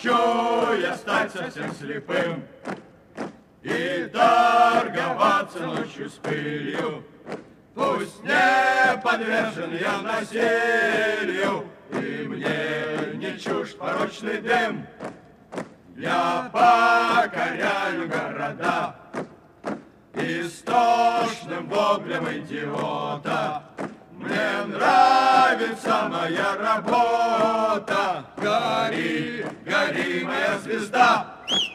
Хочу я стать совсем слепым и торговаться ночью с пылью. Пусть не подвержен я насилию, и мне не чужд порочный дым. Я покоряю города истошным воплем идиота. Мне нравится моя работа. Гори, гори, моя звезда.